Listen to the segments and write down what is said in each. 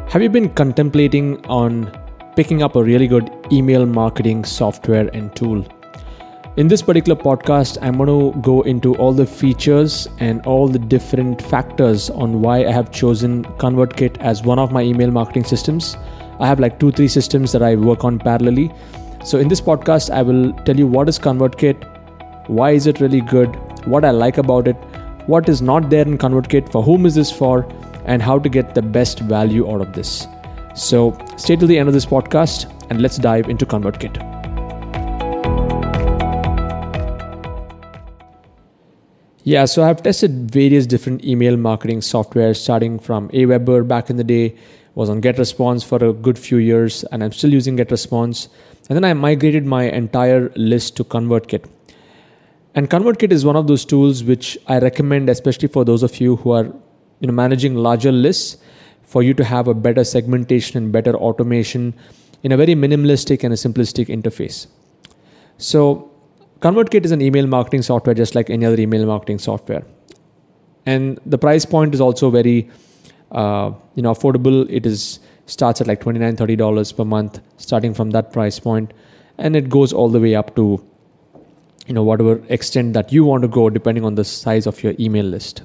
Have you been contemplating on picking up a really good email marketing software and tool? In this particular podcast, I'm going to go into all the features and all the different factors on why I have chosen ConvertKit as one of my email marketing systems. I have like 2-3 systems that I work on parallelly. So in this podcast, I will tell you what is ConvertKit, why is it really good, what I like about it, what is not there in ConvertKit, for whom is this for, and how to get the best value out of this. So stay till the end of this podcast and let's dive into ConvertKit. Yeah, so I've tested various different email marketing software, starting from Aweber back in the day, was on GetResponse for a good few years, and I'm still using GetResponse. And then I migrated my entire list to ConvertKit. And ConvertKit is one of those tools which I recommend, especially for those of you who are managing larger lists, for you to have a better segmentation and better automation in a very minimalistic and a simplistic interface. So ConvertKit is an email marketing software just like any other email marketing software. And the price point is also very affordable. It starts at like $29, $30 per month, starting from that price point. And it goes all the way up to whatever extent that you want to go, depending on the size of your email list.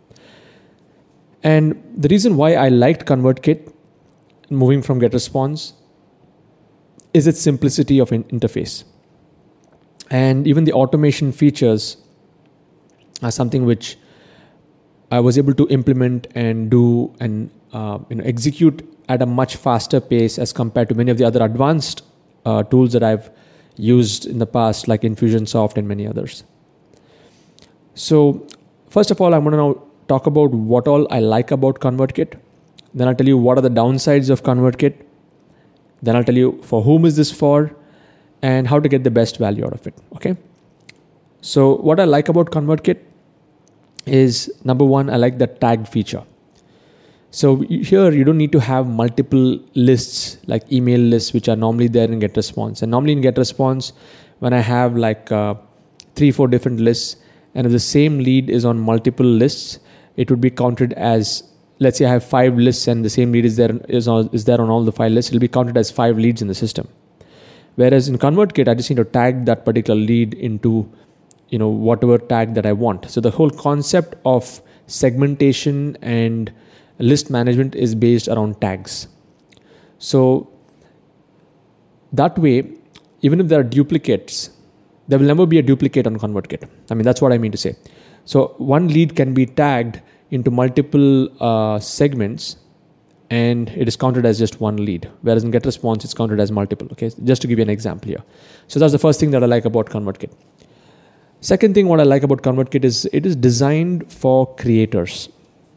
And the reason why I liked ConvertKit, moving from GetResponse, is its simplicity of interface. And even the automation features are something which I was able to implement and do and execute at a much faster pace as compared to many of the other advanced tools that I've used in the past, like Infusionsoft and many others. So first of all, I'm going to now talk about what all I like about ConvertKit. Then I'll tell you what are the downsides of ConvertKit. Then I'll tell you for whom is this for and how to get the best value out of it. Okay. So what I like about ConvertKit is, number one, I like the tag feature. So here you don't need to have multiple lists like email lists, which are normally there in GetResponse. And normally in GetResponse, when I have like 3-4 different lists, and if the same lead is on multiple lists, it would be counted as, let's say I have 5 lists and the same lead is there on all the 5 lists, it'll be counted as 5 leads in the system. Whereas in ConvertKit, I just need to tag that particular lead into whatever tag that I want. So the whole concept of segmentation and list management is based around tags. So that way, even if there are duplicates, there will never be a duplicate on ConvertKit. I mean, that's what I mean to say. So one lead can be tagged into multiple segments and it is counted as just one lead. Whereas in GetResponse, it's counted as multiple. Okay, just to give you an example here. So that's the first thing that I like about ConvertKit. Second thing what I like about ConvertKit is it is designed for creators.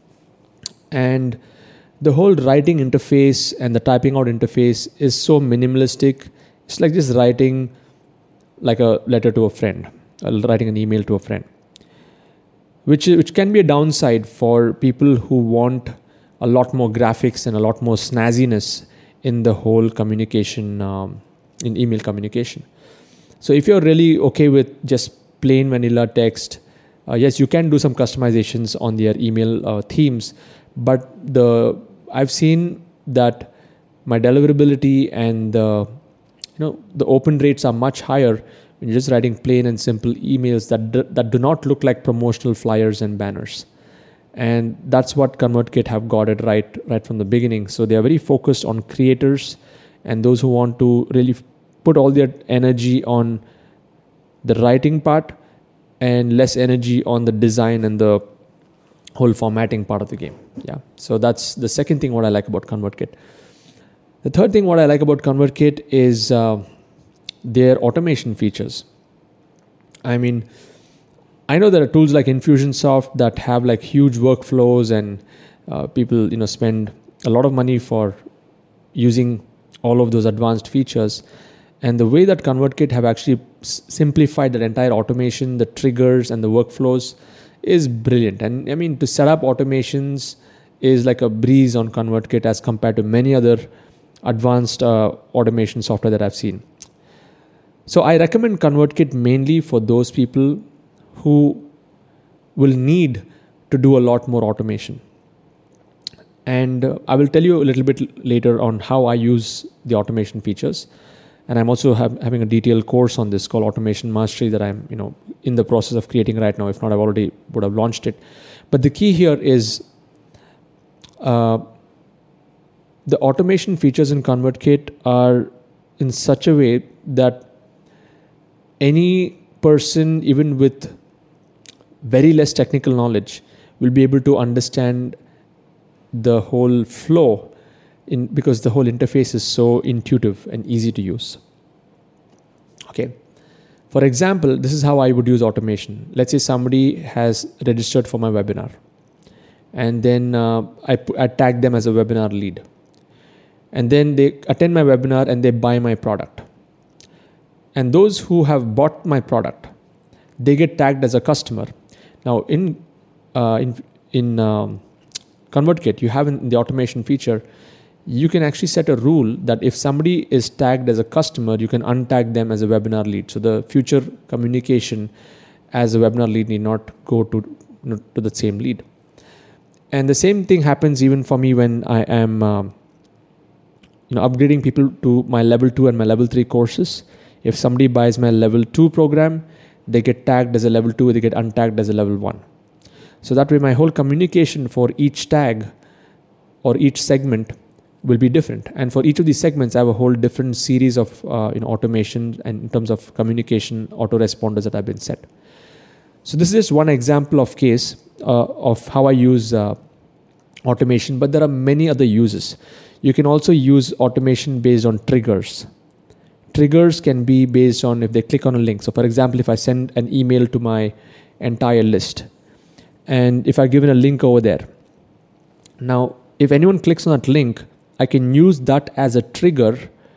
And the whole writing interface and the typing out interface is so minimalistic. It's like just writing like a letter to a friend, writing an email to a friend, which can be a downside for people who want a lot more graphics and a lot more snazziness in the whole communication, in email communication. So if you're really okay with just plain vanilla text, yes, you can do some customizations on their email themes, but I've seen that my deliverability and the open rates are much higher when you're just writing plain and simple emails that do not look like promotional flyers and banners. And that's what ConvertKit have got it right from the beginning. So they are very focused on creators and those who want to really put all their energy on the writing part and less energy on the design and the whole formatting part of the game. Yeah. So that's the second thing what I like about ConvertKit. The third thing what I like about ConvertKit is their automation features. I mean, I know there are tools like Infusionsoft that have like huge workflows and people spend a lot of money for using all of those advanced features. And the way that ConvertKit have actually simplified that entire automation, the triggers and the workflows is brilliant. And I mean, to set up automations is like a breeze on ConvertKit as compared to many other advanced automation software that I've seen. So I recommend ConvertKit mainly for those people who will need to do a lot more automation. And I will tell you a little bit later on how I use the automation features. And I'm also having a detailed course on this called Automation Mastery that I'm in the process of creating right now. If not, I already would have launched it. But the key here is the automation features in ConvertKit are in such a way that any person, even with very less technical knowledge, will be able to understand the whole flow because the whole interface is so intuitive and easy to use. Okay. For example, this is how I would use automation. Let's say somebody has registered for my webinar, and then I tag them as a webinar lead. And then they attend my webinar and they buy my product. And those who have bought my product, they get tagged as a customer. Now, in ConvertKit, you have in the automation feature, you can actually set a rule that if somebody is tagged as a customer, you can untag them as a webinar lead. So the future communication as a webinar lead need not go to the same lead. And the same thing happens even for me when I am upgrading people to my level 2 and my level 3 courses. If somebody buys my level 2 program, they get tagged as a level 2, they get untagged as a level 1. So that way my whole communication for each tag or each segment will be different. And for each of these segments, I have a whole different series of automation and in terms of communication autoresponders that have been set. So this is just one example of case of how I use automation, but there are many other uses. You can also use automation based on triggers. Triggers can be based on if they click on a link. So for example, if I send an email to my entire list, and if I've given a link over there, now if anyone clicks on that link, I can use that as a trigger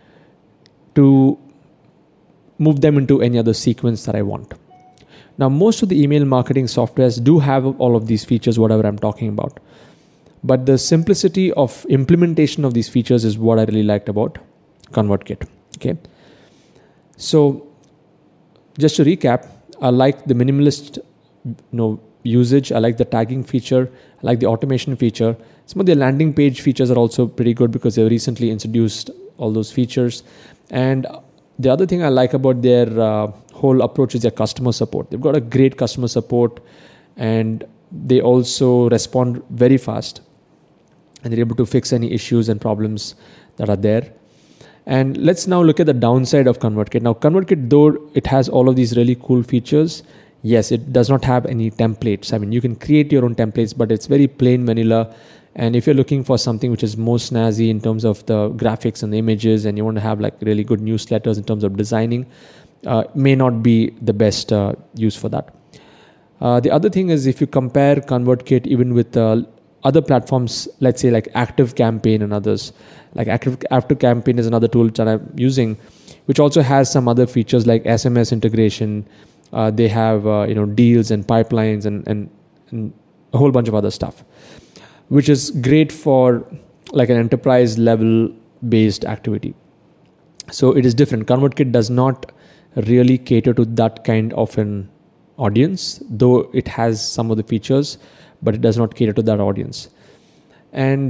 to move them into any other sequence that I want. Now, most of the email marketing softwares do have all of these features, whatever I'm talking about. But the simplicity of implementation of these features is what I really liked about ConvertKit. Okay. So, just to recap, I like the minimalist, usage. I like the tagging feature. I like the automation feature. Some of the landing page features are also pretty good because they've recently introduced all those features. And the other thing I like about their whole approach is their customer support. They've got a great customer support, and they also respond very fast, and they're able to fix any issues and problems that are there. And let's now look at the downside of ConvertKit. Now, ConvertKit, though it has all of these really cool features, yes, it does not have any templates. I mean, you can create your own templates, but it's very plain vanilla. And if you're looking for something which is more snazzy in terms of the graphics and the images, and you want to have like really good newsletters in terms of designing, may not be the best use for that. The other thing is, if you compare ConvertKit even with other platforms, let's say like ActiveCampaign and others, like ActiveCampaign is another tool that I'm using, which also has some other features like SMS integration. They have deals and pipelines and a whole bunch of other stuff, which is great for like an enterprise level based activity. So it is different. ConvertKit does not really cater to that kind of an audience, though it has some of the features, but it does not cater to that audience. And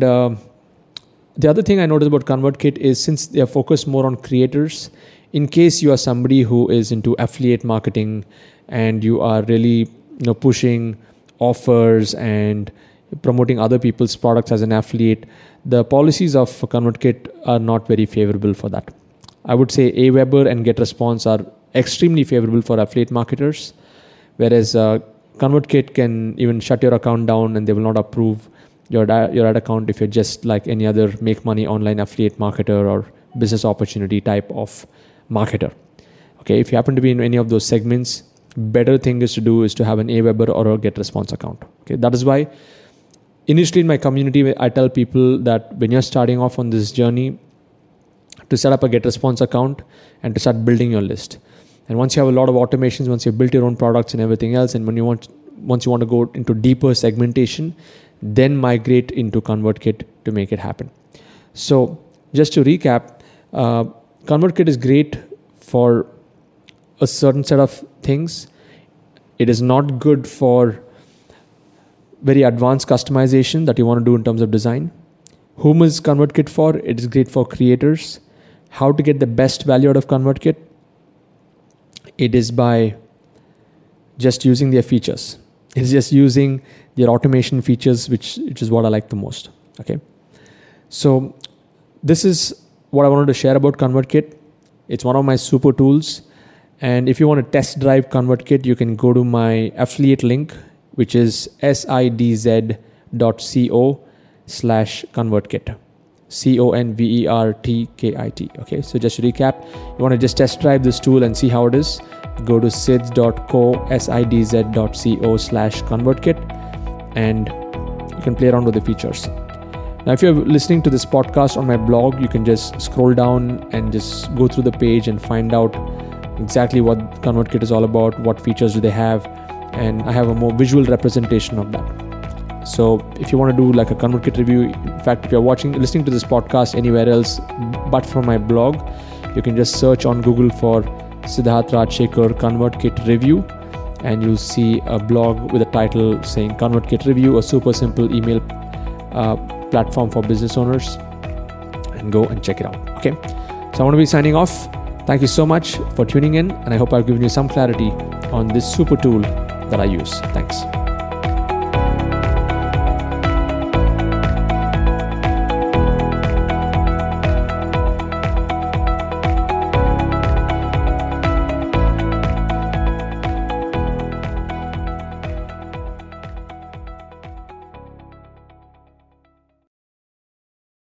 the other thing I noticed about ConvertKit is, since they are focused more on creators, in case you are somebody who is into affiliate marketing and you are really pushing offers and promoting other people's products as an affiliate, the policies of ConvertKit are not very favorable for that. I would say Aweber and GetResponse are extremely favorable for affiliate marketers, whereas ConvertKit can even shut your account down and they will not approve your ad account if you're just like any other make money online affiliate marketer or business opportunity type of marketer. Okay, if you happen to be in any of those segments, better thing is to have an Aweber or a GetResponse account. Okay, that is why initially in my community, I tell people that when you're starting off on this journey, to set up a GetResponse account and to start building your list. And once you have a lot of automations, once you've built your own products and everything else, and once you want to go into deeper segmentation, then migrate into ConvertKit to make it happen. So just to recap, ConvertKit is great for a certain set of things. It is not good for very advanced customization that you want to do in terms of design. Whom is ConvertKit for? It is great for creators. How to get the best value out of ConvertKit? It is by just using their features. It's just using their automation features, which is what I like the most. Okay. So this is what I wanted to share about ConvertKit. It's one of my super tools. And if you want to test drive ConvertKit, you can go to my affiliate link, which is sidz.co/ConvertKit. ConvertKit. Okay, so just to recap, you want to just test drive this tool and see how it is. Go to sidz.co/ConvertKit, and you can play around with the features. Now, if you're listening to this podcast on my blog, you can just scroll down and just go through the page and find out exactly what ConvertKit is all about, what features do they have, and I have a more visual representation of that. So if you want to do like a ConvertKit review, in fact, if you're listening to this podcast anywhere else but from my blog, you can just search on Google for Siddharth Rajshekhar ConvertKit review, and you'll see a blog with a title saying ConvertKit review, a super simple email platform for business owners, and go and check it out. Okay, so I want to be signing off. Thank you so much for tuning in, and I hope I've given you some clarity on this super tool that I use. Thanks.